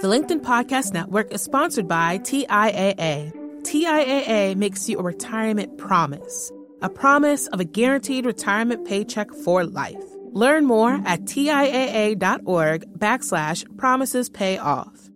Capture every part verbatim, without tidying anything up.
The LinkedIn Podcast Network is sponsored by T I A A. T I A A makes you a retirement promise, a promise of a guaranteed retirement paycheck for life. Learn more at TIAA.org backslash promises pay off.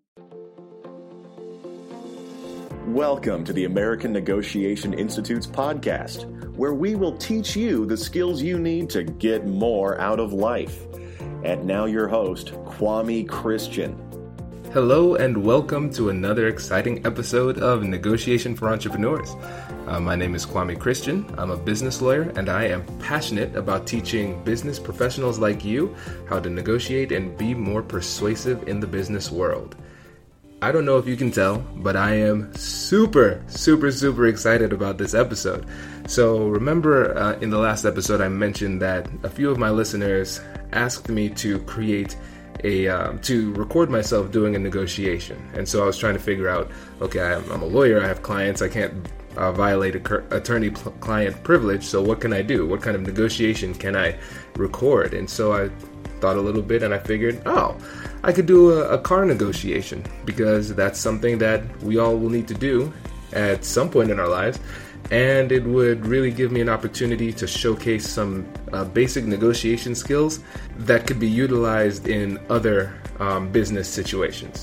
Welcome to the American Negotiation Institute's podcast, where we will teach you the skills you need to get more out of life. And now your host, Kwame Christian. Hello and welcome to another exciting episode of Negotiation for Entrepreneurs. Uh, my name is Kwame Christian. I'm a business lawyer and I am passionate about teaching business professionals like you how to negotiate and be more persuasive in the business world. I don't know if you can tell, but I am super, super, super excited about this episode. So remember uh, in the last episode, I mentioned that a few of my listeners asked me to create a, um, to record myself doing a negotiation. And so I was trying to figure out, okay, I'm, I'm a lawyer, I have clients, I can't uh, violate a cur- attorney-client privilege, so what can I do? What kind of negotiation can I record? And so I thought a little bit and I figured, oh, I could do a, a car negotiation because that's something that we all will need to do at some point in our lives. And it would really give me an opportunity to showcase some uh, basic negotiation skills that could be utilized in other um, business situations.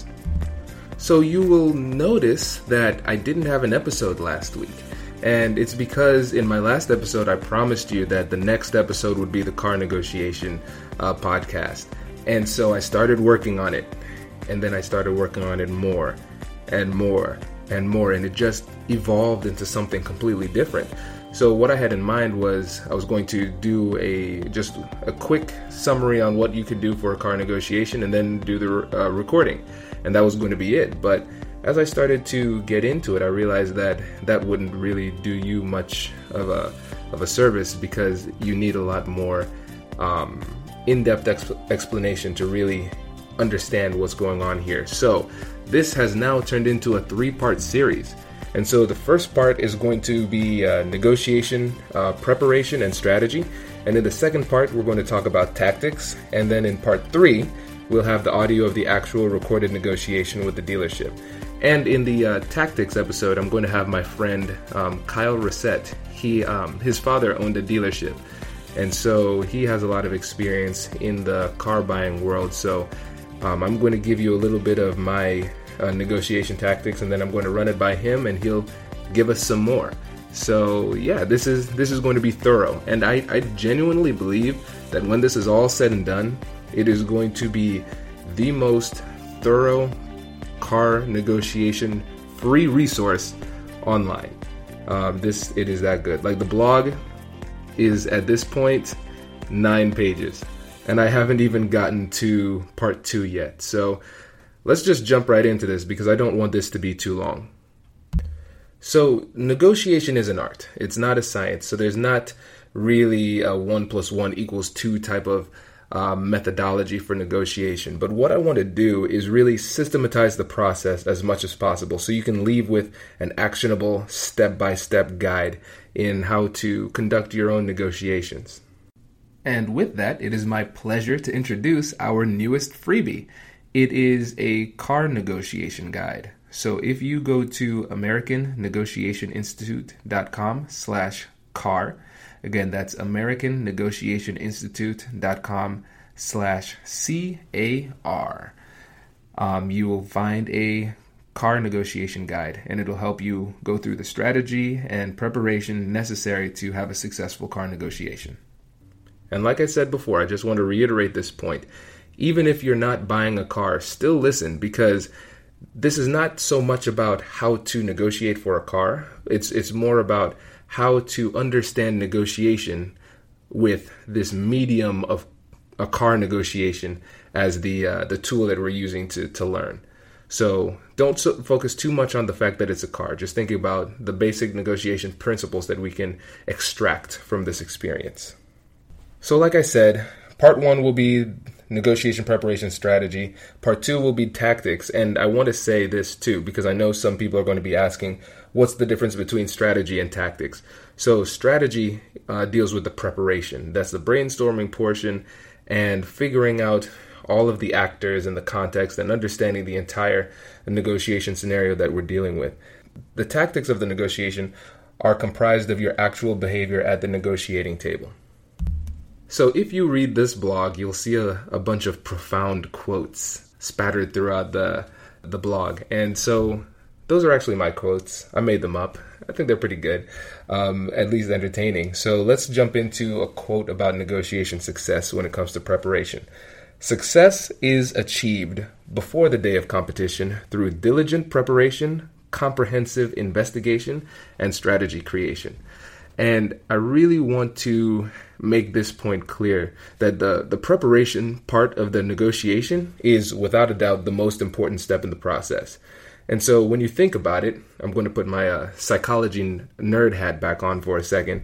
So you will notice that I didn't have an episode last week. And it's because in my last episode, I promised you that the next episode would be the car negotiation uh, podcast. And so I started working on it. And then I started working on it more and more and more. And it just evolved into something completely different. So what I had in mind was I was going to do a just a quick summary on what you could do for a car negotiation and then do the uh, recording. And that was going to be it. But as I started to get into it, I realized that that wouldn't really do you much of a of a service because you need a lot more um, in-depth exp- explanation to really understand what's going on here. So this has now turned into a three-part series. And so the first part is going to be uh, negotiation, uh, preparation, and strategy. And in the second part, we're going to talk about tactics. And then in part three, we'll have the audio of the actual recorded negotiation with the dealership. And in the uh, tactics episode, I'm going to have my friend um, Kyle Reset. He, um, his father owned a dealership. And so he has a lot of experience in the car buying world. So um, I'm going to give you a little bit of my uh, negotiation tactics, and then I'm going to run it by him, and he'll give us some more. So yeah, this is this is going to be thorough. And I, I genuinely believe that when this is all said and done, it is going to be the most thorough car negotiation free resource online. Um, this it is that good. Like the blog is at this point nine pages, and I haven't even gotten to part two yet. So let's just jump right into this because I don't want this to be too long. So negotiation is an art. It's not a science. So there's not really a one plus one equals two type of uh, methodology for negotiation. But what I want to do is really systematize the process as much as possible so you can leave with an actionable step-by-step guide in how to conduct your own negotiations. And with that, it is my pleasure to introduce our newest freebie. It is a car negotiation guide. So if you go to American Negotiation Institute dot com slash car, again, that's American Negotiation Institute dot com slash C A R, um, you will find a car negotiation guide, and it'll help you go through the strategy and preparation necessary to have a successful car negotiation. And like I said before, I just want to reiterate this point. Even if you're not buying a car, still listen, because this is not so much about how to negotiate for a car. It's it's more about how to understand negotiation with this medium of a car negotiation as the uh, the tool that we're using to, to learn. So don't so focus too much on the fact that it's a car. Just think about the basic negotiation principles that we can extract from this experience. So like I said, part one will be negotiation preparation strategy. Part two will be tactics. And I want to say this too, because I know some people are going to be asking, what's the difference between strategy and tactics? So strategy uh, deals with the preparation. That's the brainstorming portion and figuring out all of the actors and the context and understanding the entire negotiation scenario that we're dealing with. The tactics of the negotiation are comprised of your actual behavior at the negotiating table. So if you read this blog, you'll see a, a bunch of profound quotes spattered throughout the the blog. And so those are actually my quotes. I made them up. I think they're pretty good, um, at least entertaining. So let's jump into a quote about negotiation success when it comes to preparation. Success is achieved before the day of competition through diligent preparation, comprehensive investigation, and strategy creation. And I really want to make this point clear that the, the preparation part of the negotiation is without a doubt the most important step in the process. And so when you think about it, I'm going to put my uh, psychology nerd hat back on for a second.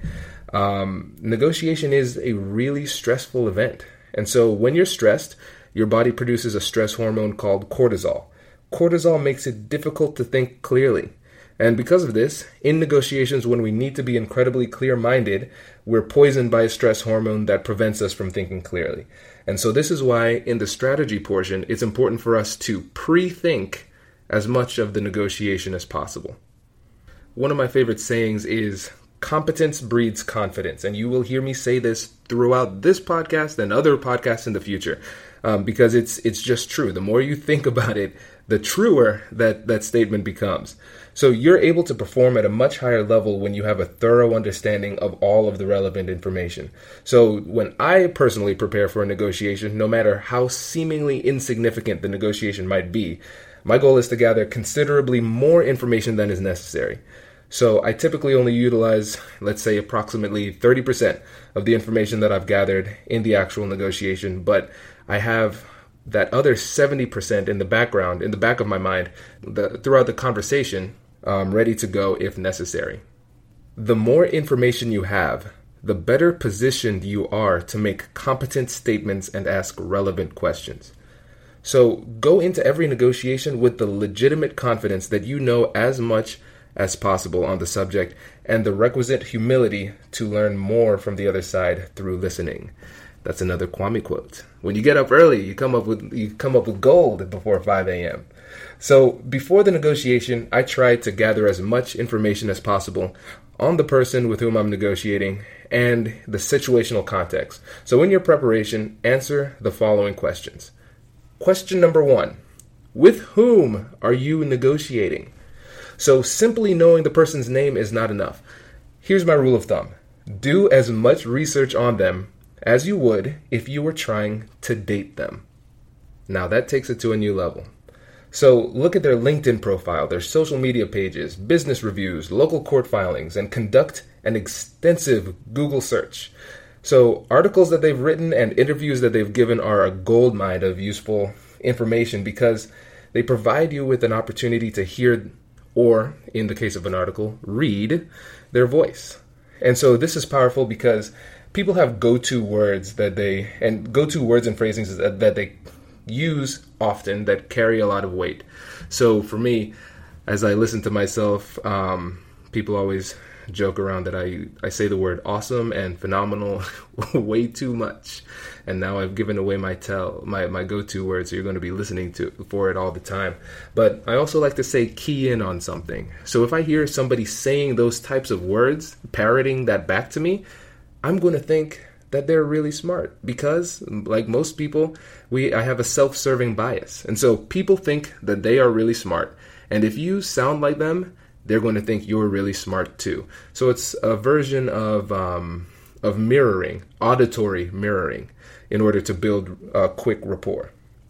Um, negotiation is a really stressful event. And so when you're stressed, your body produces a stress hormone called cortisol. Cortisol makes it difficult to think clearly. And because of this, in negotiations, when we need to be incredibly clear-minded, we're poisoned by a stress hormone that prevents us from thinking clearly. And so this is why in the strategy portion, it's important for us to pre-think as much of the negotiation as possible. One of my favorite sayings is, competence breeds confidence. And you will hear me say this throughout this podcast and other podcasts in the future, um, because it's it's just true. The more you think about it, the truer that, that statement becomes. So you're able to perform at a much higher level when you have a thorough understanding of all of the relevant information. So when I personally prepare for a negotiation, no matter how seemingly insignificant the negotiation might be, my goal is to gather considerably more information than is necessary. So I typically only utilize, let's say, approximately thirty percent of the information that I've gathered in the actual negotiation, but I have that other seventy percent in the background, in the back of my mind, the, throughout the conversation, um, ready to go if necessary. The more information you have, the better positioned you are to make competent statements and ask relevant questions. So go into every negotiation with the legitimate confidence that you know as much as possible on the subject and the requisite humility to learn more from the other side through listening. That's another Kwame quote. When you get up early, you come up with you come up with gold before five a.m. So before the negotiation, I try to gather as much information as possible on the person with whom I'm negotiating and the situational context. So in your preparation, answer the following questions. Question number one, with whom are you negotiating? So simply knowing the person's name is not enough. Here's my rule of thumb. Do as much research on them as you would if you were trying to date them. Now that takes it to a new level. So look at their LinkedIn profile, their social media pages, business reviews, local court filings, and conduct an extensive Google search. So articles that they've written and interviews that they've given are a goldmine of useful information because they provide you with an opportunity to hear, or in the case of an article, read their voice. And so this is powerful because people have go-to words that they, and go-to words and phrasings that, that they use often that carry a lot of weight. So for me, as I listen to myself, um, people always joke around that I, I say the word awesome and phenomenal way too much. And now I've given away my tell my, my go-to words, so you're going to be listening to for it all the time. But I also like to say key in on something. So if I hear somebody saying those types of words, parroting that back to me, I'm going to think that they're really smart because, like most people, we I have a self-serving bias. And so people think that they are really smart. And if you sound like them, they're going to think you're really smart too. So it's a version of um, of mirroring, auditory mirroring, in order to build a quick rapport.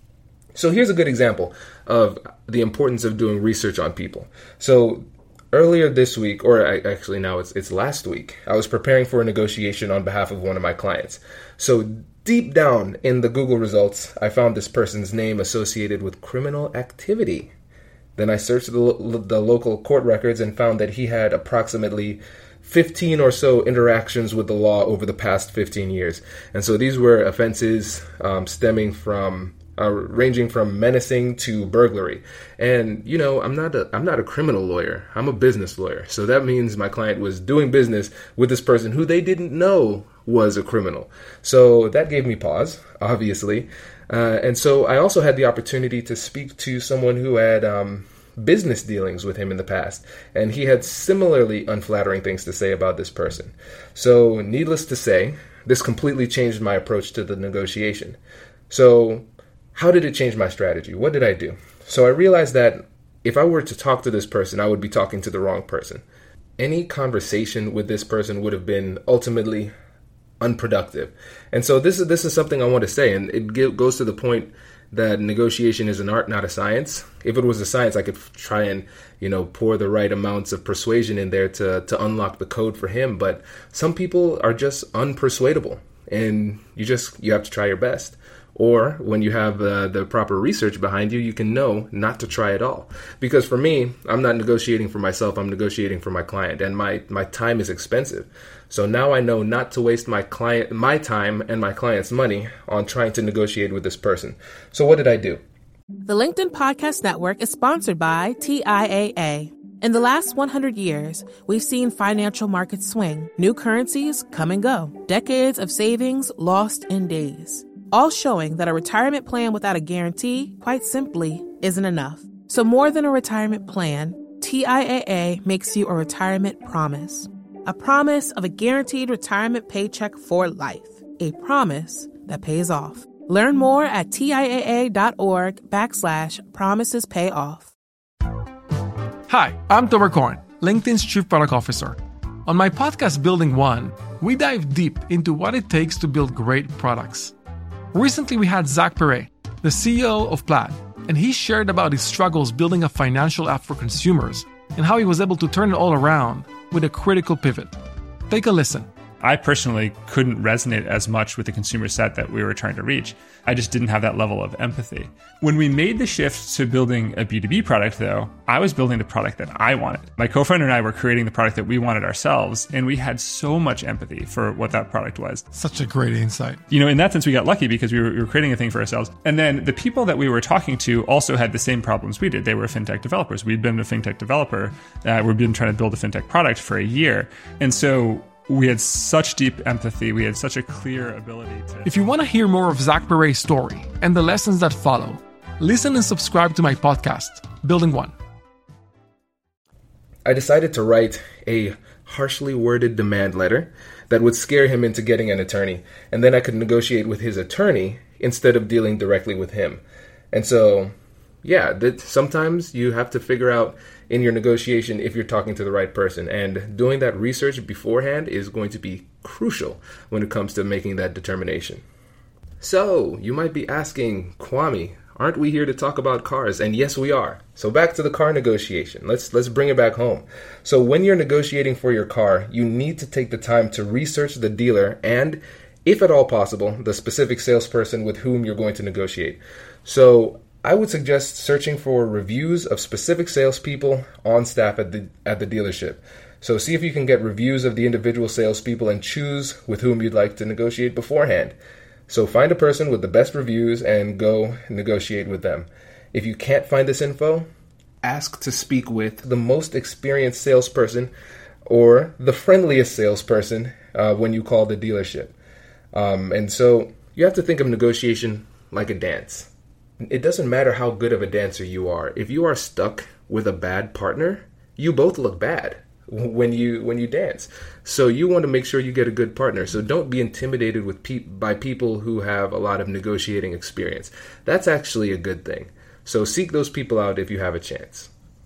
So here's a good example of the importance of doing research on people. So earlier this week, or I, actually now it's it's last week, I was preparing for a negotiation on behalf of one of my clients. So deep down in the Google results, I found this person's name associated with criminal activity. Then I searched the, lo- the local court records and found that he had approximately fifteen or so interactions with the law over the past fifteen years. And so these were offenses um, stemming from, uh, ranging from menacing to burglary. And, you know, I'm not a, I'm not a criminal lawyer. I'm a business lawyer. So that means my client was doing business with this person who they didn't know was a criminal. So that gave me pause, obviously. Uh, and so I also had the opportunity to speak to someone who had um, business dealings with him in the past, and he had similarly unflattering things to say about this person. So needless to say, this completely changed my approach to the negotiation. So how did it change my strategy? What did I do? So I realized that if I were to talk to this person, I would be talking to the wrong person. Any conversation with this person would have been ultimately unproductive. And so this is this is something I want to say, and it g- goes to the point that negotiation is an art, not a science. If it was a science, I could f- try and, you know, pour the right amounts of persuasion in there to, to unlock the code for him. But some people are just unpersuadable, and you just, you have to try your best. Or when you have uh, the proper research behind you, you can know not to try at all. Because for me, I'm not negotiating for myself, I'm negotiating for my client, and my, my time is expensive. So now I know not to waste my client, my time and my client's money on trying to negotiate with this person. So what did I do? The LinkedIn Podcast Network is sponsored by T I A A. In the last one hundred years, we've seen financial markets swing, new currencies come and go, decades of savings lost in days, all showing that a retirement plan without a guarantee, quite simply, isn't enough. So more than a retirement plan, T I A A makes you a retirement promise. A promise of a guaranteed retirement paycheck for life. A promise that pays off. Learn more at TIAA.org backslash promises pay off. Hi, I'm Tomer Cohen, LinkedIn's Chief Product Officer. On my podcast, Building One, we dive deep into what it takes to build great products. Recently, we had Zach Perret, the C E O of Plaid, and he shared about his struggles building a financial app for consumers and how he was able to turn it all around with a critical pivot. Take a listen. I personally couldn't resonate as much with the consumer set that we were trying to reach. I just didn't have that level of empathy. When we made the shift to building a B two B product, though, I was building the product that I wanted. My co-founder and I were creating the product that we wanted ourselves, and we had so much empathy for what that product was. Such a great insight. You know, in that sense, we got lucky because we were, we were creating a thing for ourselves. And then the people that we were talking to also had the same problems we did. They were fintech developers. We'd been a fintech developer. Uh, we'd been trying to build a fintech product for a year. And so we had such deep empathy. We had such a clear ability to... If you want to hear more of Zach Perret's story and the lessons that follow, listen and subscribe to my podcast, Building One. I decided to write a harshly worded demand letter that would scare him into getting an attorney, and then I could negotiate with his attorney instead of dealing directly with him. And so, yeah, that sometimes you have to figure out in your negotiation if you're talking to the right person, and doing that research beforehand is going to be crucial when it comes to making that determination. So, you might be asking, Kwame, aren't we here to talk about cars? And yes, we are. So back to the car negotiation. Let's let's bring it back home. So when you're negotiating for your car, you need to take the time to research the dealer and, if at all possible, the specific salesperson with whom you're going to negotiate. So I would suggest searching for reviews of specific salespeople on staff at the at the dealership. So see if you can get reviews of the individual salespeople and choose with whom you'd like to negotiate beforehand. So find a person with the best reviews and go negotiate with them. If you can't find this info, ask to speak with the most experienced salesperson or the friendliest salesperson uh, when you call the dealership. Um, and so you have to think of negotiation like a dance. It doesn't matter how good of a dancer you are. If you are stuck with a bad partner, you both look bad when you when you dance. So you want to make sure you get a good partner. So don't be intimidated with pe- by people who have a lot of negotiating experience. That's actually a good thing. So seek those people out if you have a chance.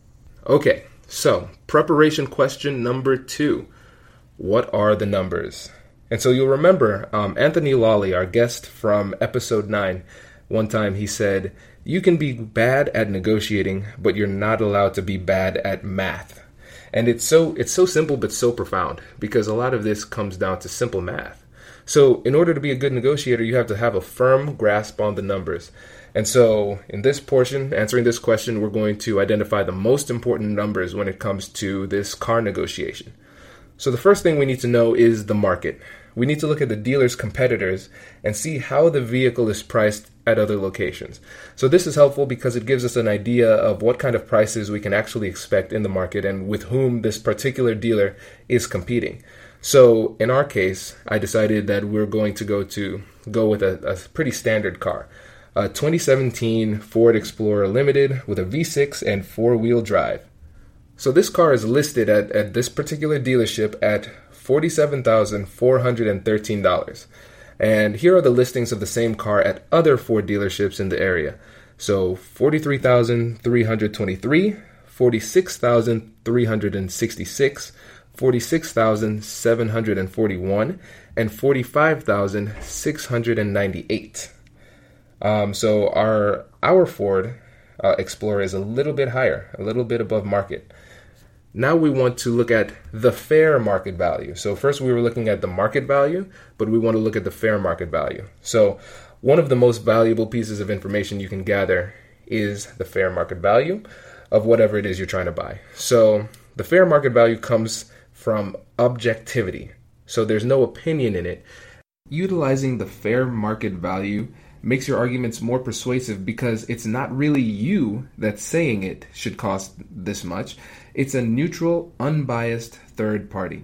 Okay, so preparation question number two. What are the numbers? And so you'll remember um, Anthony Lawley, our guest from episode nine, one time he said, you can be bad at negotiating, but you're not allowed to be bad at math. And it's so it's so simple but so profound, because a lot of this comes down to simple math. So in order to be a good negotiator, you have to have a firm grasp on the numbers. And so in this portion, answering this question, we're going to identify the most important numbers when it comes to this car negotiation. So the first thing we need to know is the market. We need to look at the dealer's competitors and see how the vehicle is priced at other locations. So this is helpful because it gives us an idea of what kind of prices we can actually expect in the market and with whom this particular dealer is competing. So in our case, I decided that we're going to go to go with a, a pretty standard car. a twenty seventeen Ford Explorer Limited with a V six and four-wheel drive. So this car is listed at, at this particular dealership at forty-seven thousand four hundred thirteen dollars. And here are the listings of the same car at other Ford dealerships in the area. So forty-three thousand three hundred twenty-three dollars, forty-six thousand three hundred sixty-six dollars, forty-six thousand seven hundred forty-one dollars, and forty-five thousand six hundred ninety-eight dollars. Um, so our our Ford uh, Explorer is a little bit higher, a little bit above market. Now we want to look at the fair market value. So first we were looking at the market value, but we want to look at the fair market value. So one of the most valuable pieces of information you can gather is the fair market value of whatever it is you're trying to buy. So the fair market value comes from objectivity. So there's no opinion in it. Utilizing the fair market value makes your arguments more persuasive because it's not really you that's saying it should cost this much. It's a neutral, unbiased third party.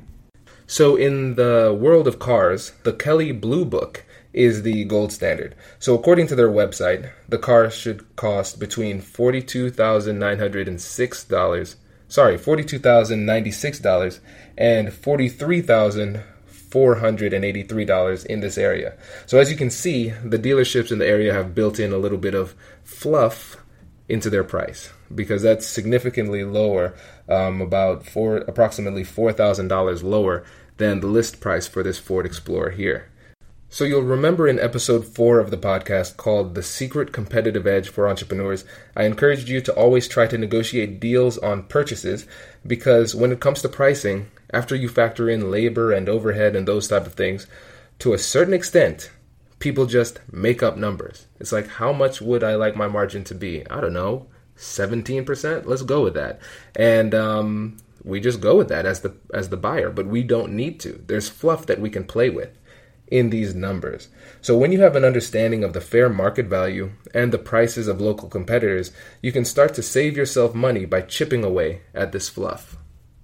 So in the world of cars, the Kelley Blue Book is the gold standard. So according to their website, the car should cost between forty-two thousand nine hundred six dollars, sorry, forty-two thousand ninety-six dollars and forty-three thousand four hundred eighty-three dollars in this area. So as you can see, the dealerships in the area have built in a little bit of fluff into their price because that's significantly lower, um, about four, approximately four thousand dollars lower than the list price for this Ford Explorer here. So you'll remember in episode four of the podcast called The Secret Competitive Edge for Entrepreneurs, I encouraged you to always try to negotiate deals on purchases because when it comes to pricing, after you factor in labor and overhead and those type of things, to a certain extent, people just make up numbers. It's like, how much would I like my margin to be? I don't know, seventeen percent? Let's go with that. And um, we just go with that as the as the buyer, but we don't need to. There's fluff that we can play with in these numbers. So when you have an understanding of the fair market value and the prices of local competitors, you can start to save yourself money by chipping away at this fluff.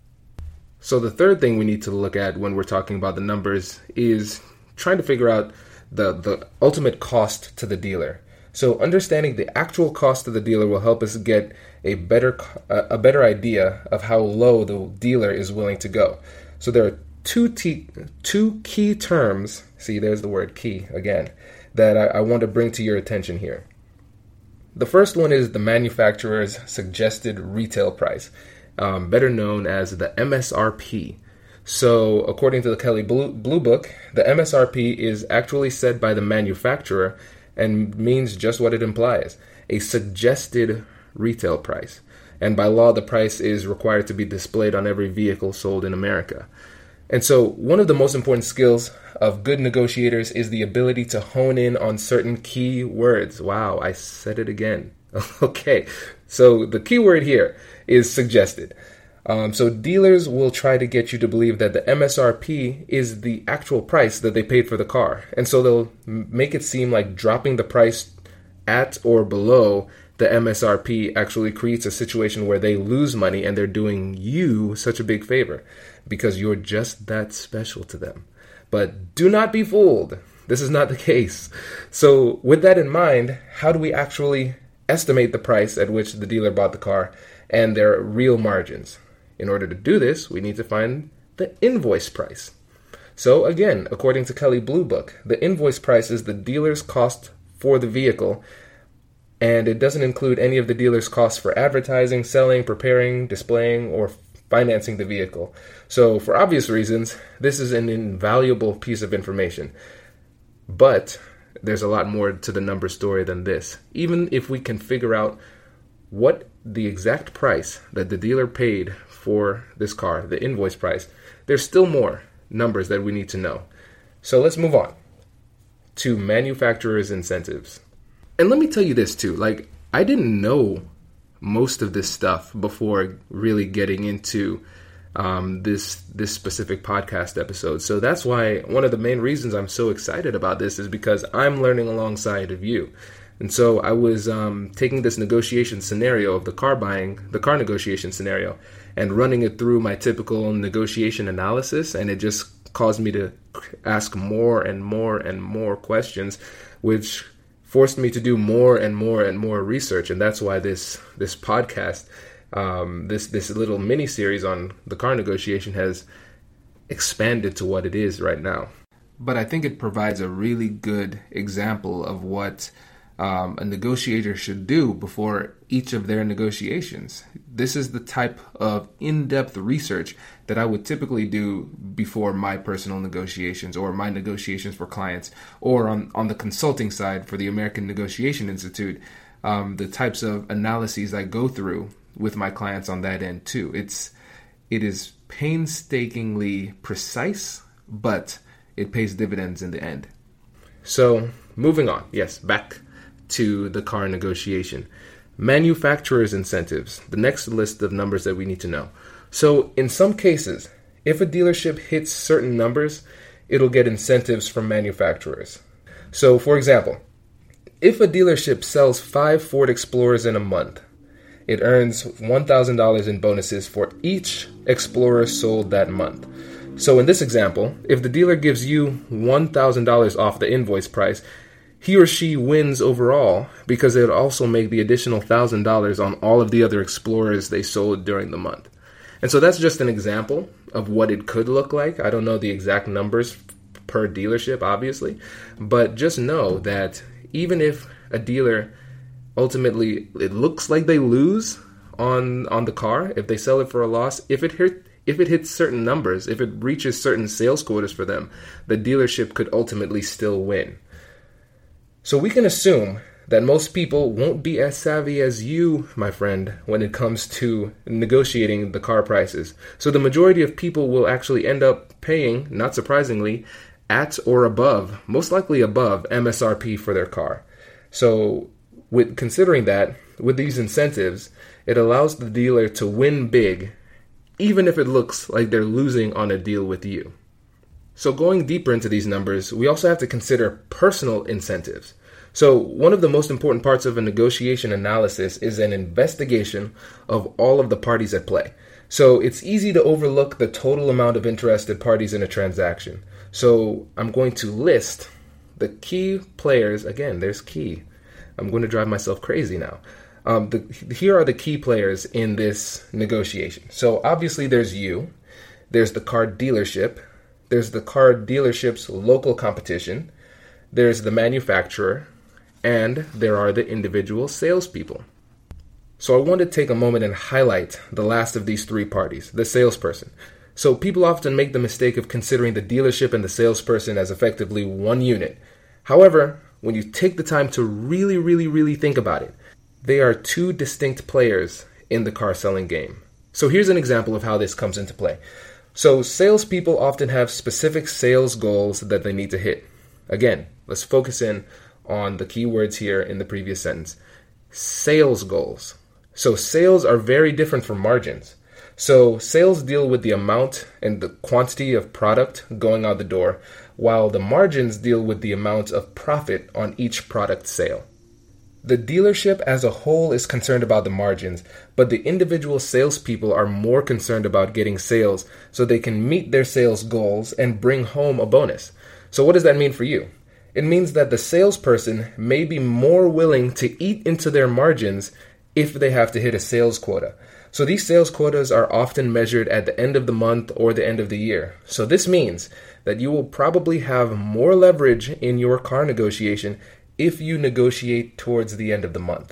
So the third thing we need to look at when we're talking about the numbers is trying to figure out the, the ultimate cost to the dealer. So understanding the actual cost to the dealer will help us get a better a better idea of how low the dealer is willing to go. So there are two t- two key terms, see there's the word key again, that I, I want to bring to your attention here. The first one is the manufacturer's suggested retail price, um, better known as the M S R P. So according to the Kelley Blue, Blue Book, the M S R P is actually set by the manufacturer and means just what it implies, a suggested retail price. And by law, the price is required to be displayed on every vehicle sold in America. And so one of the most important skills of good negotiators is the ability to hone in on certain key words. Wow, I said it again. Okay, so the key word here is suggested. Um, so dealers will try to get you to believe that the M S R P is the actual price that they paid for the car. And so they'll make it seem like dropping the price at or below the M S R P actually creates a situation where they lose money and they're doing you such a big favor because you're just that special to them. But do not be fooled. This is not the case. So with that in mind, how do we actually estimate the price at which the dealer bought the car and their real margins? In order to do this, we need to find the invoice price. So again, according to Kelley Blue Book, the invoice price is the dealer's cost for the vehicle, and it doesn't include any of the dealer's costs for advertising, selling, preparing, displaying, or financing the vehicle. So for obvious reasons, this is an invaluable piece of information. But there's a lot more to the number story than this. Even if we can figure out what the exact price that the dealer paid for this car, the invoice price, there's still more numbers that we need to know. So let's move on to manufacturers' incentives. And let me tell you this too, like I didn't know most of this stuff before really getting into um, this this specific podcast episode. So that's why one of the main reasons I'm so excited about this is because I'm learning alongside of you. And so I was um, taking this negotiation scenario of the car buying, the car negotiation scenario, and running it through my typical negotiation analysis. And it just caused me to ask more and more and more questions, which forced me to do more and more and more research. And that's why this this podcast, um, this this little mini series on the car negotiation has expanded to what it is right now. But I think it provides a really good example of what um, a negotiator should do before each of their negotiations. This is the type of in-depth research that I would typically do before my personal negotiations or my negotiations for clients, or on, on the consulting side for the American Negotiation Institute, um, the types of analyses I go through with my clients on that end too. It's it is painstakingly precise, but it pays dividends in the end. So moving on, yes, back to the car negotiation. Manufacturer's incentives, the next list of numbers that we need to know. So in some cases, if a dealership hits certain numbers, it'll get incentives from manufacturers. So for example, if a dealership sells five Ford Explorers in a month, it earns one thousand dollars in bonuses for each Explorer sold that month. So in this example, if the dealer gives you one thousand dollars off the invoice price, he or she wins overall because they would also make the additional one thousand dollars on all of the other Explorers they sold during the month. And so that's just an example of what it could look like. I don't know the exact numbers per dealership, obviously, but just know that even if a dealer ultimately, it looks like they lose on on the car, if they sell it for a loss, if it hit, if it hits certain numbers, if it reaches certain sales quotas for them, the dealership could ultimately still win. So we can assume that most people won't be as savvy as you, my friend, when it comes to negotiating the car prices. So the majority of people will actually end up paying, not surprisingly, at or above, most likely above M S R P for their car. So with considering that, with these incentives, it allows the dealer to win big, even if it looks like they're losing on a deal with you. So going deeper into these numbers, we also have to consider personal incentives. So one of the most important parts of a negotiation analysis is an investigation of all of the parties at play. So it's easy to overlook the total amount of interested parties in a transaction. So I'm going to list the key players. Again, there's key. I'm going to drive myself crazy now. Um, the, here are the key players in this negotiation. So obviously there's you, there's the car dealership, there's the car dealership's local competition, there's the manufacturer, and there are the individual salespeople. So I want to take a moment and highlight the last of these three parties, the salesperson. So people often make the mistake of considering the dealership and the salesperson as effectively one unit. However, when you take the time to really, really, really think about it, they are two distinct players in the car selling game. So here's an example of how this comes into play. So salespeople often have specific sales goals that they need to hit. Again, let's focus in on the key words here in the previous sentence. Sales goals. So sales are very different from margins. So sales deal with the amount and the quantity of product going out the door, while the margins deal with the amount of profit on each product sale. The dealership as a whole is concerned about the margins, but the individual salespeople are more concerned about getting sales so they can meet their sales goals and bring home a bonus. So what does that mean for you? It means that the salesperson may be more willing to eat into their margins if they have to hit a sales quota. So these sales quotas are often measured at the end of the month or the end of the year. So this means that you will probably have more leverage in your car negotiation if you negotiate towards the end of the month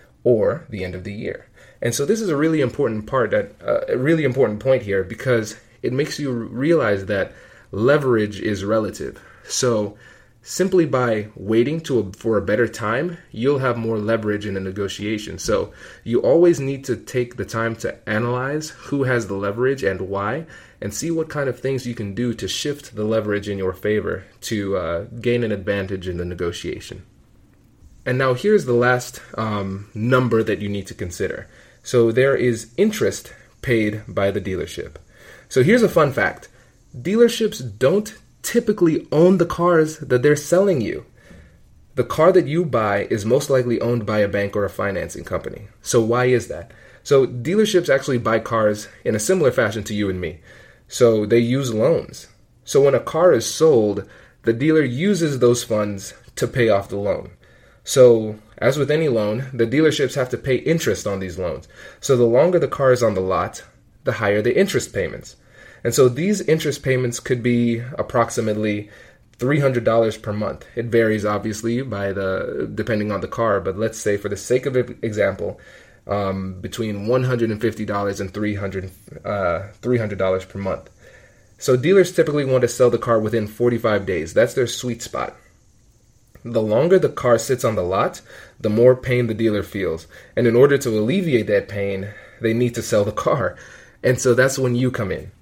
or the end of the year. And so this is a really important part, that uh, a really important point here, because it makes you realize that leverage is relative. So simply by waiting to a, for a better time, you'll have more leverage in a negotiation. So you always need to take the time to analyze who has the leverage and why, and see what kind of things you can do to shift the leverage in your favor to uh, gain an advantage in the negotiation. And now here's the last um, number that you need to consider. So there is interest paid by the dealership. So here's a fun fact. Dealerships don't typically own the cars that they're selling you. The car that you buy is most likely owned by a bank or a financing company. So why is that? So dealerships actually buy cars in a similar fashion to you and me. So they use loans. So when a car is sold, the dealer uses those funds to pay off the loan. So, as with any loan, the dealerships have to pay interest on these loans. So the longer the car is on the lot, the higher the interest payments. And so these interest payments could be approximately three hundred dollars per month. It varies obviously by the depending on the car, but let's say for the sake of example, um, between one hundred fifty dollars and three hundred dollars per month. So dealers typically want to sell the car within forty-five days. That's their sweet spot. The longer the car sits on the lot, the more pain the dealer feels. And in order to alleviate that pain, they need to sell the car. And so that's when you come in.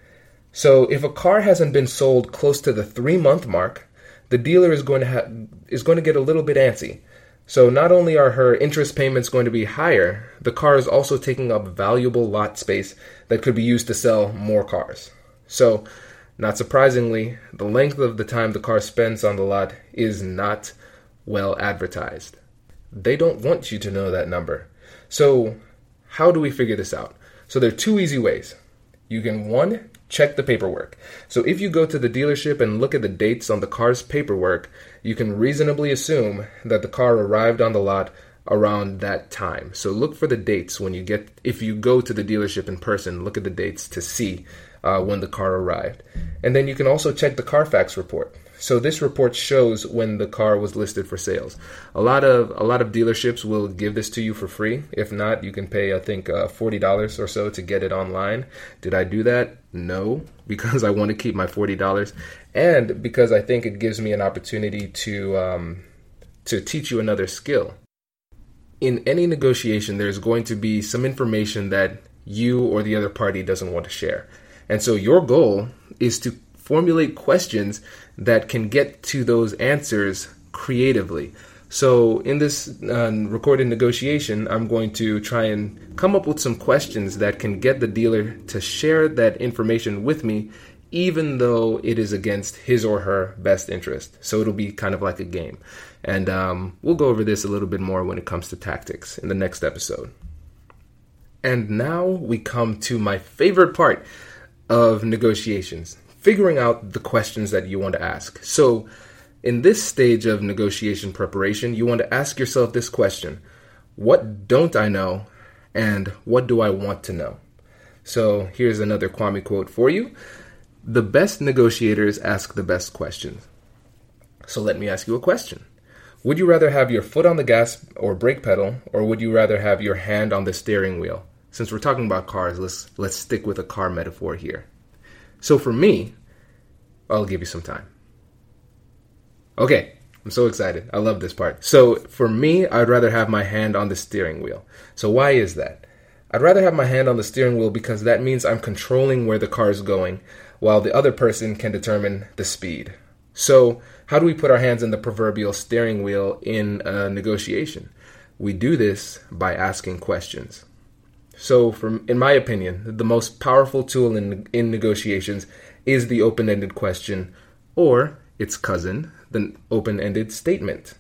So if a car hasn't been sold close to the three-month mark, the dealer is going to ha- is going to get a little bit antsy. So not only are her interest payments going to be higher, the car is also taking up valuable lot space that could be used to sell more cars. So, not surprisingly, the length of the time the car spends on the lot is not well advertised. They don't want you to know that number. So, how do we figure this out? So there are two easy ways. You can, one, check the paperwork. So if you go to the dealership and look at the dates on the car's paperwork, you can reasonably assume that the car arrived on the lot around that time. So look for the dates when you get, if you go to the dealership in person, look at the dates to see uh, when the car arrived. And then you can also check the Carfax report. So this report shows when the car was listed for sales. A lot of a lot of dealerships will give this to you for free. If not, you can pay, I think, uh, forty dollars or so to get it online. Did I do that? No, because I want to keep my forty dollars, and because I think it gives me an opportunity to um, to teach you another skill. In any negotiation, there's going to be some information that you or the other party doesn't want to share. And so your goal is to formulate questions that can get to those answers creatively. So in this uh, recorded negotiation, I'm going to try and come up with some questions that can get the dealer to share that information with me, even though it is against his or her best interest. So it'll be kind of like a game. And um, we'll go over this a little bit more when it comes to tactics in the next episode. And now we come to my favorite part of negotiations, figuring out the questions that you want to ask. So in this stage of negotiation preparation, you want to ask yourself this question: what don't I know, and what do I want to know? So here's another Kwame quote for you. The best negotiators ask the best questions. So let me ask you a question. Would you rather have your foot on the gas or brake pedal, or would you rather have your hand on the steering wheel? Since we're talking about cars, let's let's stick with a car metaphor here. So for me, I'll give you some time. Okay, I'm so excited. I love this part. So for me, I'd rather have my hand on the steering wheel. So why is that? I'd rather have my hand on the steering wheel because that means I'm controlling where the car is going, while the other person can determine the speed. So how do we put our hands in the proverbial steering wheel in a negotiation? We do this by asking questions. So from, in my opinion, the most powerful tool in, in negotiations is the open-ended question, or its cousin, the open-ended statement.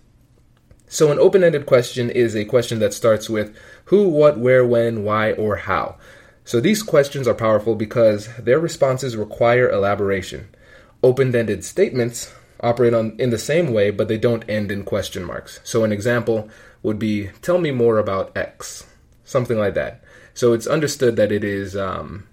So an open-ended question is a question that starts with who, what, where, when, why, or how. So these questions are powerful because their responses require elaboration. Open-ended statements operate on in the same way, but they don't end in question marks. So an example would be, tell me more about X, something like that. So it's understood that it is um,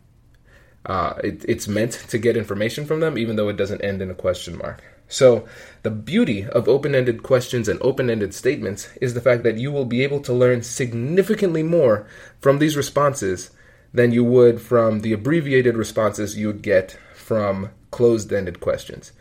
uh, it, it's meant to get information from them, even though it doesn't end in a question mark. So the beauty of open-ended questions and open-ended statements is the fact that you will be able to learn significantly more from these responses than you would from the abbreviated responses you would get from closed-ended questions.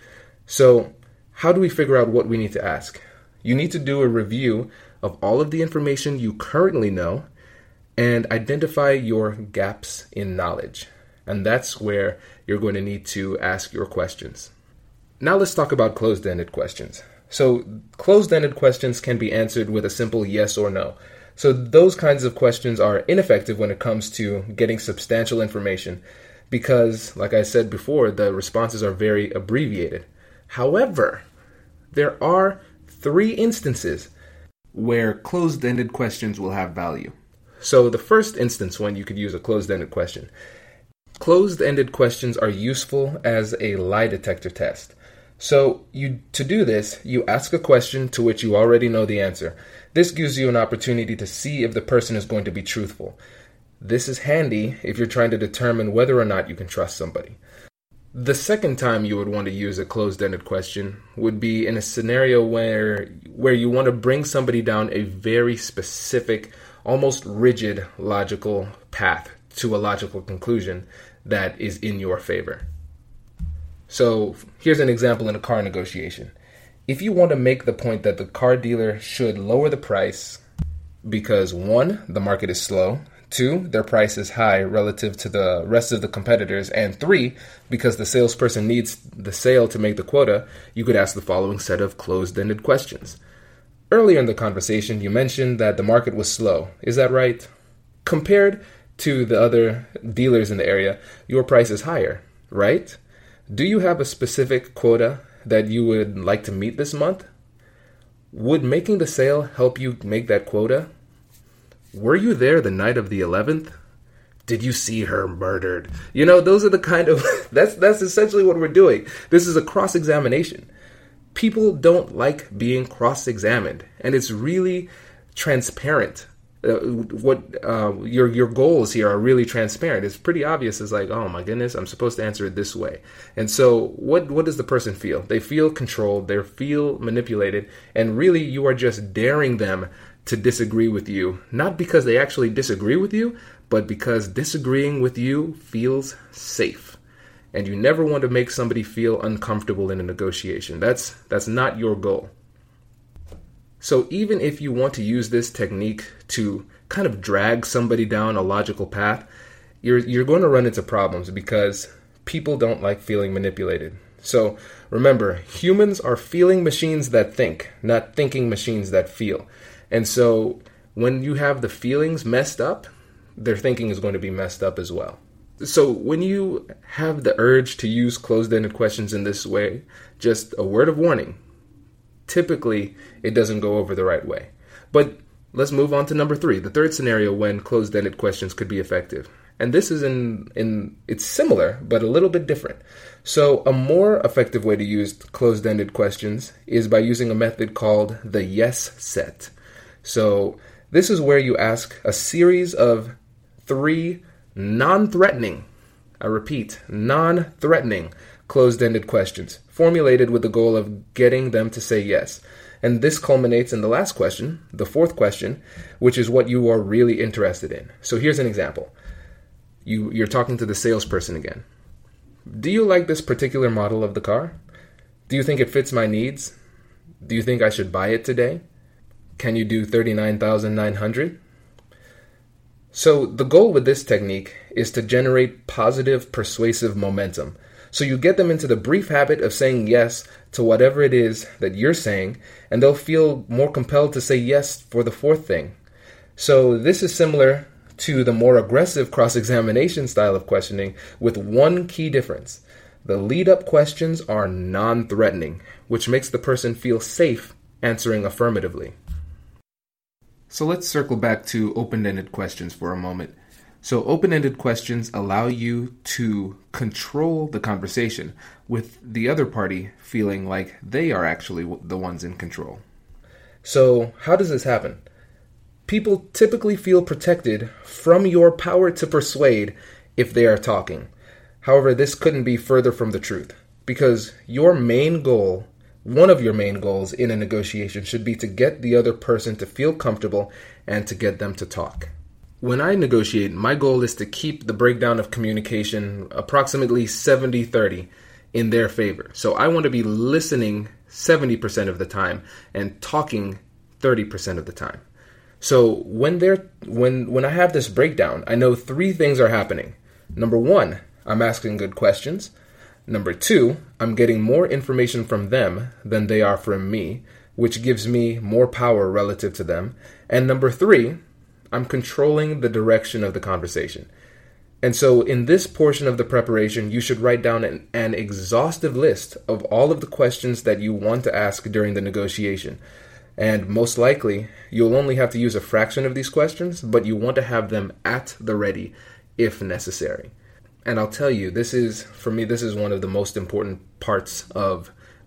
So how do we figure out what we need to ask? You need to do a review of all of the information you currently know and identify your gaps in knowledge. And that's where you're going to need to ask your questions. Now let's talk about closed-ended questions. So closed-ended questions can be answered with a simple yes or no. So those kinds of questions are ineffective when it comes to getting substantial information because, like I said before, the responses are very abbreviated. However, there are three instances where closed-ended questions will have value. So the first instance when you could use a closed-ended question. Closed-ended questions are useful as a lie detector test. So you to do this, you ask a question to which you already know the answer. This gives you an opportunity to see if the person is going to be truthful. This is handy if you're trying to determine whether or not you can trust somebody. The second time you would want to use a closed-ended question would be in a scenario where where you want to bring somebody down a very specific, almost rigid logical path to a logical conclusion that is in your favor. So here's an example in a car negotiation. If you want to make the point that the car dealer should lower the price because one, the market is slow, two, their price is high relative to the rest of the competitors, and three, because the salesperson needs the sale to make the quota, you could ask the following set of closed-ended questions. Earlier in the conversation, you mentioned that the market was slow. Is that right? Compared to the other dealers in the area, your price is higher, right? Do you have a specific quota that you would like to meet this month? Would making the sale help you make that quota? Were you there the night of the eleventh? Did you see her murdered? You know, those are the kind of, that's that's essentially what we're doing. This is a cross-examination. People don't like being cross-examined, and it's really transparent. Uh, what uh, your your goals here are really transparent. It's pretty obvious. It's like, oh my goodness, I'm supposed to answer it this way. And so what what does the person feel? They feel controlled, they feel manipulated, and really you are just daring them to disagree with you, not because they actually disagree with you, but because disagreeing with you feels safe. And you never want to make somebody feel uncomfortable in a negotiation. That's that's not your goal. So even if you want to use this technique to kind of drag somebody down a logical path, you're you're going to run into problems because people don't like feeling manipulated. So remember, humans are feeling machines that think, not thinking machines that feel. And so when you have the feelings messed up, their thinking is going to be messed up as well. So when you have the urge to use closed-ended questions in this way, just a word of warning. Typically, it doesn't go over the right way. But let's move on to number three, the third scenario when closed-ended questions could be effective. And this is in, in it's similar, but a little bit different. So a more effective way to use closed-ended questions is by using a method called the yes set. So this is where you ask a series of three non-threatening, I repeat, non-threatening closed-ended questions formulated with the goal of getting them to say yes. And this culminates in the last question, the fourth question, which is what you are really interested in. So here's an example. You, you're talking to the salesperson again. Do you like this particular model of the car? Do you think it fits my needs? Do you think I should buy it today? Can you do thirty-nine thousand nine hundred dollars? So the goal with this technique is to generate positive, persuasive momentum. So you get them into the brief habit of saying yes to whatever it is that you're saying, and they'll feel more compelled to say yes for the fourth thing. So this is similar to the more aggressive cross-examination style of questioning with one key difference. The lead-up questions are non-threatening, which makes the person feel safe answering affirmatively. So let's circle back to open-ended questions for a moment. So open-ended questions allow you to control the conversation with the other party feeling like they are actually the ones in control. So how does this happen? People typically feel protected from your power to persuade if they are talking. However, this couldn't be further from the truth, because your main goal, one of your main goals in a negotiation should be to get the other person to feel comfortable and to get them to talk. When I negotiate, my goal is to keep the breakdown of communication approximately seventy thirty in their favor. So I want to be listening seventy percent of the time and talking thirty percent of the time. So when they're when when I have this breakdown, I know three things are happening. Number one, I'm asking good questions. Number two, I'm getting more information from them than they are from me, which gives me more power relative to them. And number three, I'm controlling the direction of the conversation. And so in this portion of the preparation, you should write down an, an exhaustive list of all of the questions that you want to ask during the negotiation. And most likely, you'll only have to use a fraction of these questions, but you want to have them at the ready if necessary. And I'll tell you, this is, for me, this is one of the most important parts of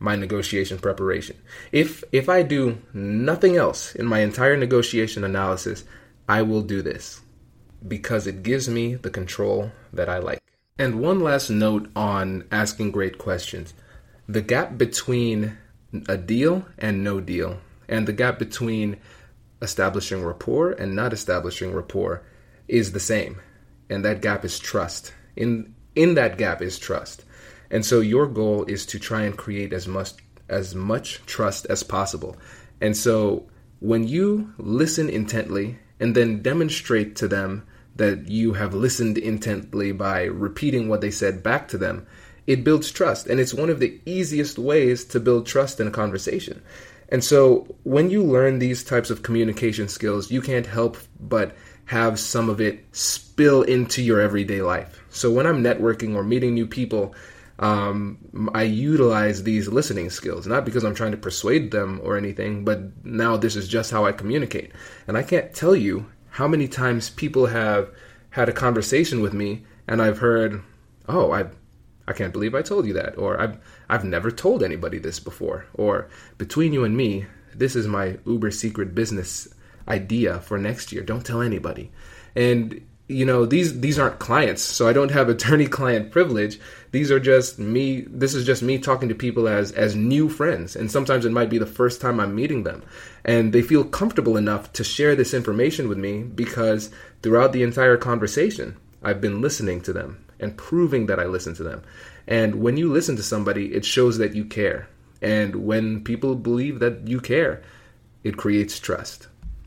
my negotiation preparation. If if I do nothing else in my entire negotiation analysis, I will do this because it gives me the control that I like. And one last note on asking great questions. The gap between a deal and no deal, and the gap between establishing rapport and not establishing rapport is the same. And that gap is trust. In in that gap is trust. And so your goal is to try and create as much as much trust as possible. And so when you listen intently and then demonstrate to them that you have listened intently by repeating what they said back to them, it builds trust. And it's one of the easiest ways to build trust in a conversation. And so when you learn these types of communication skills, you can't help but have some of it spill into your everyday life. So when I'm networking or meeting new people, um, I utilize these listening skills, not because I'm trying to persuade them or anything, but now this is just how I communicate. And I can't tell you how many times people have had a conversation with me and I've heard, oh, I I can't believe I told you that, or I've, I've never told anybody this before, or between you and me, this is my uber secret business idea for next year. Don't tell anybody. And, you know, these these aren't clients, so I don't have attorney-client privilege. These are just me. This is just me talking to people as as new friends. And sometimes it might be the first time I'm meeting them. And they feel comfortable enough to share this information with me because throughout the entire conversation, I've been listening to them and proving that I listen to them. And when you listen to somebody, it shows that you care. And when people believe that you care, it creates trust.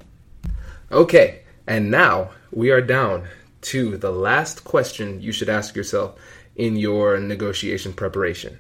Okay, and now we are down to the last question you should ask yourself in your negotiation preparation.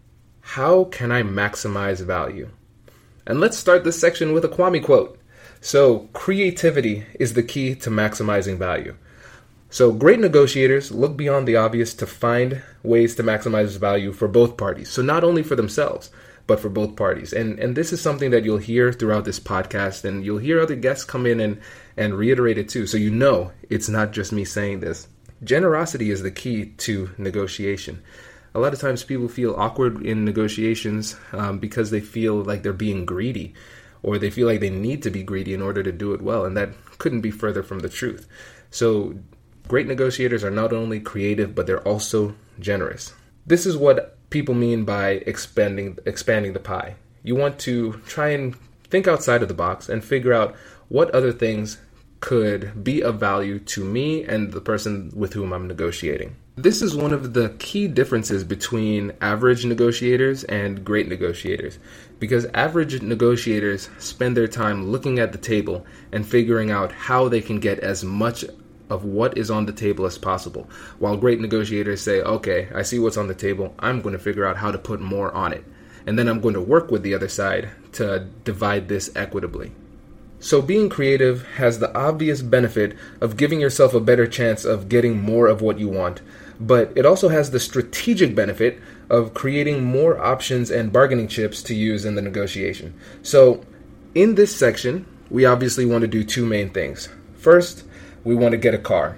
How can I maximize value? And let's start this section with a Kwame quote. So, creativity is the key to maximizing value. So, great negotiators look beyond the obvious to find ways to maximize value for both parties. So, not only for themselves, but for both parties. And and this is something that you'll hear throughout this podcast, and you'll hear other guests come in and, and reiterate it too. So you know it's not just me saying this. Generosity is the key to negotiation. A lot of times people feel awkward in negotiations um, because they feel like they're being greedy, or they feel like they need to be greedy in order to do it well. And that couldn't be further from the truth. So great negotiators are not only creative, but they're also generous. This is what people mean by expanding expanding the pie. You want to try and think outside of the box and figure out what other things could be of value to me and the person with whom I'm negotiating. This is one of the key differences between average negotiators and great negotiators, because average negotiators spend their time looking at the table and figuring out how they can get as much of what is on the table as possible, while great negotiators say, okay, I see what's on the table, I'm going to figure out how to put more on it, and then I'm going to work with the other side to divide this equitably. So being creative has the obvious benefit of giving yourself a better chance of getting more of what you want, but it also has the strategic benefit of creating more options and bargaining chips to use in the negotiation. So in this section, we obviously want to do two main things. First, we want to get a car.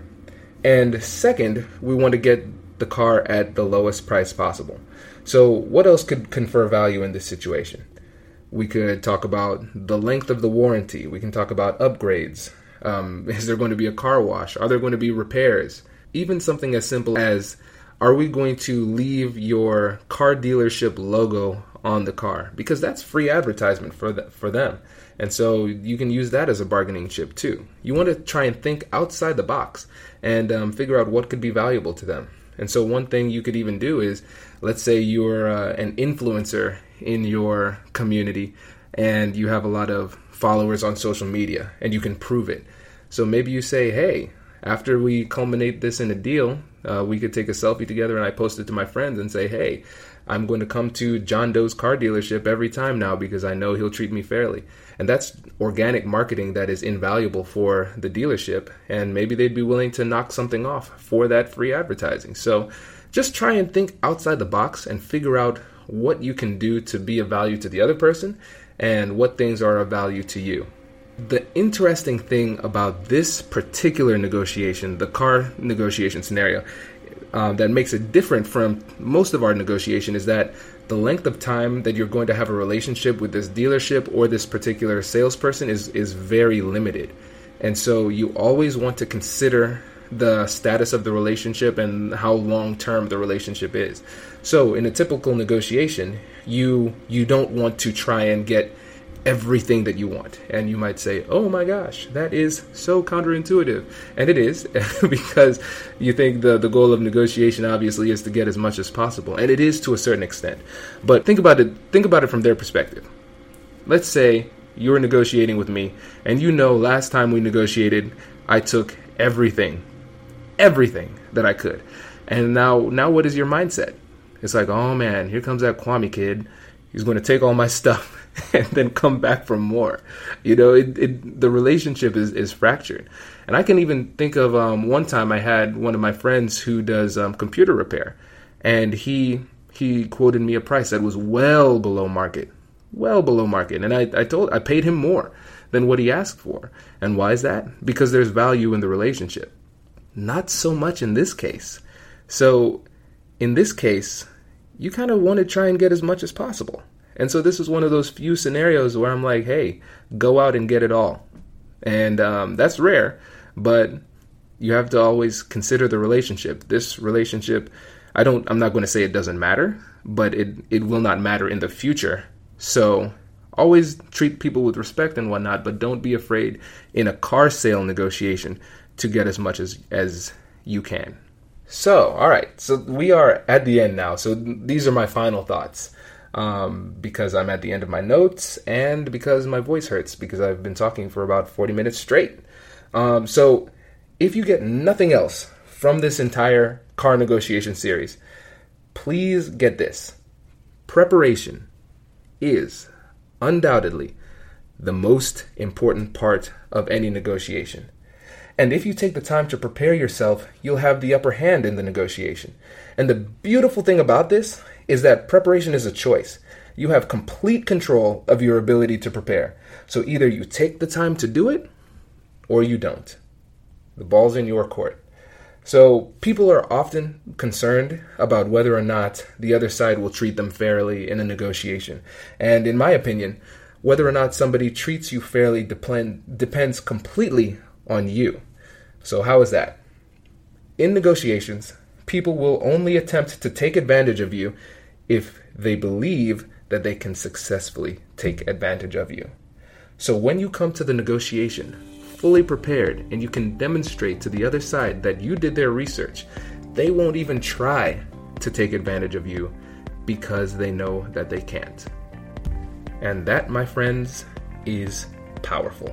And second, we want to get the car at the lowest price possible. So what else could confer value in this situation? We could talk about the length of the warranty. We can talk about upgrades. Um, is there going to be a car wash? Are there going to be repairs? Even something as simple as, are we going to leave your car dealership logo on the car? Because that's free advertisement for the, for them. And so you can use that as a bargaining chip too. You want to try and think outside the box and um, figure out what could be valuable to them. And so one thing you could even do is, let's say you're uh, an influencer in your community and you have a lot of followers on social media and you can prove it. So maybe you say, hey, after we culminate this in a deal, uh, we could take a selfie together and I post it to my friends and say, hey, I'm going to come to John Doe's car dealership every time now because I know he'll treat me fairly. And that's organic marketing that is invaluable for the dealership. And maybe they'd be willing to knock something off for that free advertising. So just try and think outside the box and figure out what you can do to be of value to the other person and what things are of value to you. The interesting thing about this particular negotiation, the car negotiation scenario, um, that makes it different from most of our negotiation is that the length of time that you're going to have a relationship with this dealership or this particular salesperson is, is very limited. And so you always want to consider the status of the relationship and how long-term the relationship is. So in a typical negotiation, you you don't want to try and get everything that you want. And you might say, oh my gosh, that is so counterintuitive. And it is, because you think the, the goal of negotiation obviously is to get as much as possible. And it is to a certain extent. But think about it, think about it from their perspective. Let's say you're negotiating with me and you know last time we negotiated, I took everything, everything that I could. And now, now what is your mindset? It's like, oh man, here comes that Kwame kid. He's going to take all my stuff and then come back for more. You know, it, it, the relationship is, is fractured. And I can even think of um, one time I had one of my friends who does um, computer repair. And he he quoted me a price that was well below market. Well below market. And I, I told I paid him more than what he asked for. And why is that? Because there's value in the relationship. Not so much in this case. So in this case, you kind of want to try and get as much as possible. And so this is one of those few scenarios where I'm like, hey, go out and get it all. And um, that's rare, but you have to always consider the relationship. This relationship, I don't, I'm not going to say it doesn't matter, but it, it will not matter in the future. So always treat people with respect and whatnot, but don't be afraid in a car sale negotiation to get as much as, as you can. So, all right. So we are at the end now. So these are my final thoughts. Um, because I'm at the end of my notes and because my voice hurts because I've been talking for about forty minutes straight. Um, so if you get nothing else from this entire car negotiation series, please get this. Preparation is undoubtedly the most important part of any negotiation. And if you take the time to prepare yourself, you'll have the upper hand in the negotiation. And the beautiful thing about this is that preparation is a choice. You have complete control of your ability to prepare. So either you take the time to do it or you don't. The ball's in your court. So people are often concerned about whether or not the other side will treat them fairly in a negotiation. And in my opinion, whether or not somebody treats you fairly depend, depends completely on you. So how is that? In negotiations, people will only attempt to take advantage of you if they believe that they can successfully take advantage of you. So when you come to the negotiation fully prepared and you can demonstrate to the other side that you did their research, they won't even try to take advantage of you because they know that they can't. And that, my friends, is powerful.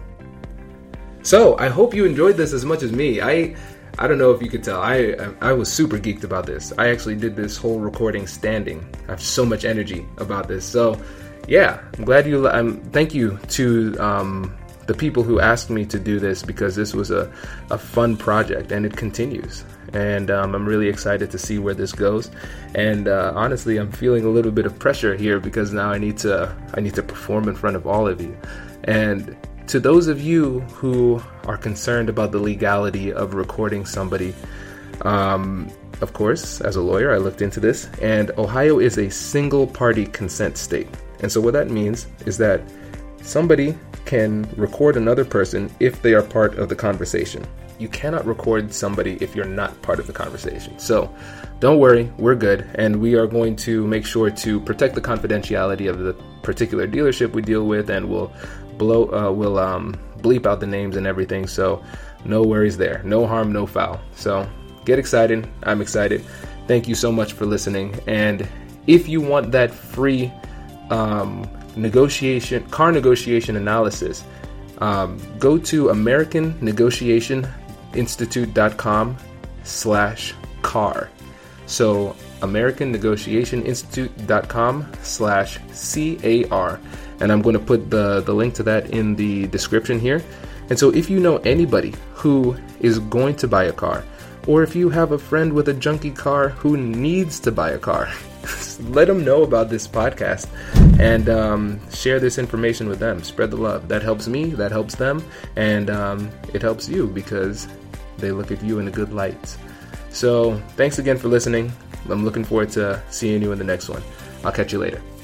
So I hope you enjoyed this as much as me. I I don't know if you could tell. I I was super geeked about this. I actually did this whole recording standing. I have so much energy about this. So yeah, I'm glad you. Um, thank you to um, the people who asked me to do this because this was a, a fun project and it continues. And um, I'm really excited to see where this goes. And uh, honestly, I'm feeling a little bit of pressure here because now I need to I need to perform in front of all of you. And to those of you who are concerned about the legality of recording somebody, um, of course, as a lawyer, I looked into this, and Ohio is a single-party consent state. And so what that means is that somebody can record another person if they are part of the conversation. You cannot record somebody if you're not part of the conversation. So don't worry, we're good. And we are going to make sure to protect the confidentiality of the particular dealership we deal with, and we'll blow, uh, we'll um, bleep out the names and everything. So no worries there. No harm, no foul. So get excited. I'm excited. Thank you so much for listening. And if you want that free um, negotiation, car negotiation analysis, um, go to American Negotiation Institute dot com slash car. So American Negotiation Institute dot com slash C A R. And I'm going to put the, the link to that in the description here. And so if you know anybody who is going to buy a car, or if you have a friend with a junky car who needs to buy a car, let them know about this podcast and um, share this information with them. Spread the love. That helps me. That helps them. And um, it helps you because they look at you in a good light. So thanks again for listening. I'm looking forward to seeing you in the next one. I'll catch you later.